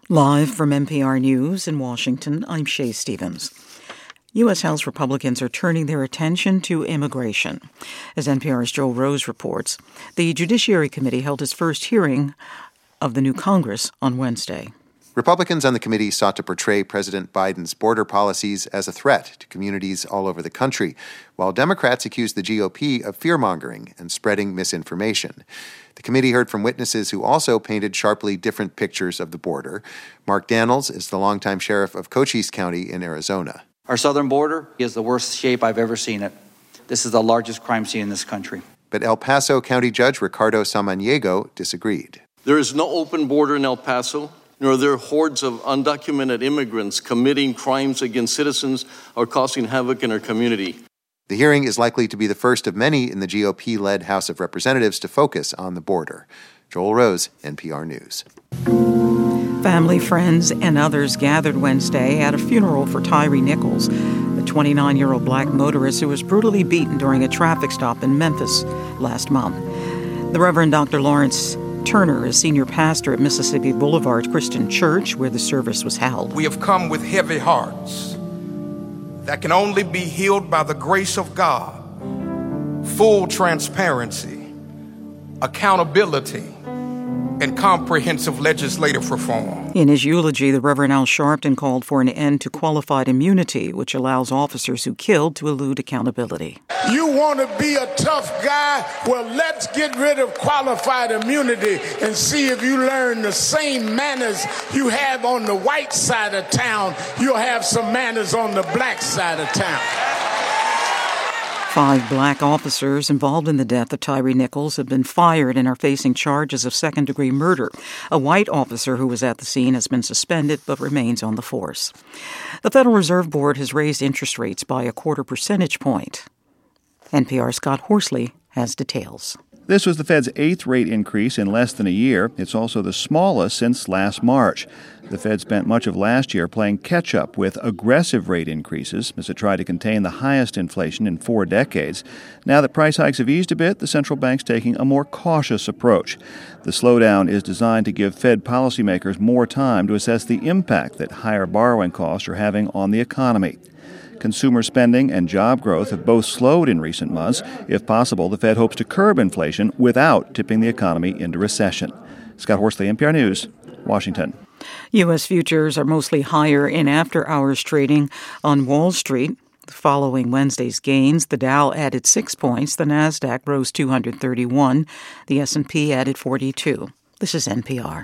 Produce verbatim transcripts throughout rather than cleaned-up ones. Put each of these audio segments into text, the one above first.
Live from N P R News in Washington, I'm Shay Stevens. U S. House Republicans are turning their attention to immigration. As N P R's Joel Rose reports, the Judiciary Committee held its first hearing of the new Congress on Wednesday. Republicans on the committee sought to portray President Biden's border policies as a threat to communities all over the country, while Democrats accused the G O P of fear-mongering and spreading misinformation. The committee heard from witnesses who also painted sharply different pictures of the border. Mark Daniels is the longtime sheriff of Cochise County in Arizona. Our southern border is the worst shape I've ever seen it. This is the largest crime scene in this country. But El Paso County Judge Ricardo Samaniego disagreed. There is no open border in El Paso, nor are there hordes of undocumented immigrants committing crimes against citizens or causing havoc in our community. The hearing is likely to be the first of many in the G O P-led House of Representatives to focus on the border. Joel Rose, N P R News. Family, friends, and others gathered Wednesday at a funeral for Tyre Nichols, the twenty-nine-year-old black motorist who was brutally beaten during a traffic stop in Memphis last month. The Reverend Doctor Lawrence Turner is senior pastor at Mississippi Boulevard Christian Church, where the service was held. We have come with heavy hearts that can only be healed by the grace of God, full transparency, accountability, and comprehensive legislative reform. In his eulogy, the Reverend Al Sharpton called for an end to qualified immunity, which allows officers who killed to elude accountability. You want to be a tough guy? Well, let's get rid of qualified immunity and see if you learn the same manners you have on the white side of town, you'll have some manners on the black side of town. Five black officers involved in the death of Tyre Nichols have been fired and are facing charges of second-degree murder. A white officer who was at the scene has been suspended but remains on the force. The Federal Reserve Board has raised interest rates by a quarter percentage point. N P R's Scott Horsley has details. This was the Fed's eighth rate increase in less than a year. It's also the smallest since last March. The Fed spent much of last year playing catch-up with aggressive rate increases as it tried to contain the highest inflation in four decades. Now that price hikes have eased a bit, the central bank's taking a more cautious approach. The slowdown is designed to give Fed policymakers more time to assess the impact that higher borrowing costs are having on the economy. Consumer spending and job growth have both slowed in recent months. If possible, the Fed hopes to curb inflation without tipping the economy into recession. Scott Horsley, N P R News, Washington. U S futures are mostly higher in after-hours trading on Wall Street. Following Wednesday's gains, the Dow added six points, the Nasdaq rose two hundred thirty-one, the S and P added forty-two. This is N P R.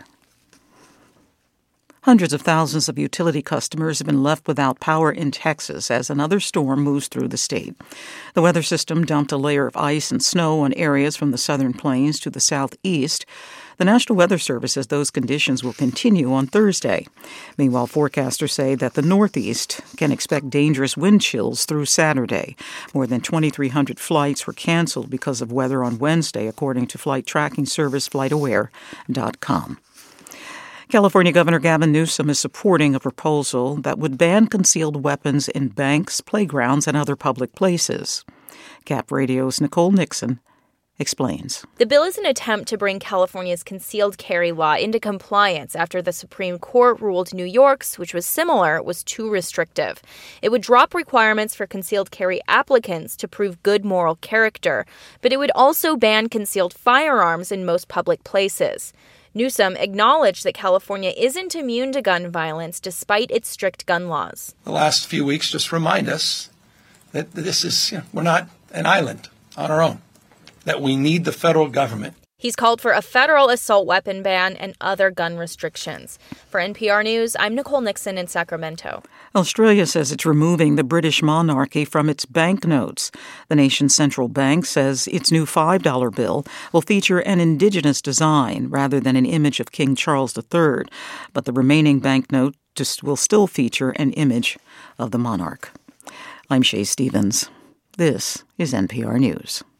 Hundreds of thousands of utility customers have been left without power in Texas as another storm moves through the state. The weather system dumped a layer of ice and snow on areas from the southern plains to the southeast. The National Weather Service says those conditions will continue on Thursday. Meanwhile, forecasters say that the Northeast can expect dangerous wind chills through Saturday. More than twenty-three hundred flights were canceled because of weather on Wednesday, according to flight tracking service flight aware dot com. California Governor Gavin Newsom is supporting a proposal that would ban concealed weapons in banks, playgrounds, and other public places. Cap Radio's Nicole Nixon explains. The bill is an attempt to bring California's concealed carry law into compliance after the Supreme Court ruled New York's, which was similar, was too restrictive. It would drop requirements for concealed carry applicants to prove good moral character, but it would also ban concealed firearms in most public places. Newsom acknowledged that California isn't immune to gun violence despite its strict gun laws. The last few weeks just remind us that this is, you know, we're not an island on our own, that we need the federal government. He's called for a federal assault weapon ban and other gun restrictions. For N P R News, I'm Nicole Nixon in Sacramento. Australia says it's removing the British monarchy from its banknotes. The nation's central bank says its new five dollar bill will feature an indigenous design rather than an image of King Charles the Third, but the remaining banknote just will still feature an image of the monarch. I'm Shay Stevens. This is N P R News.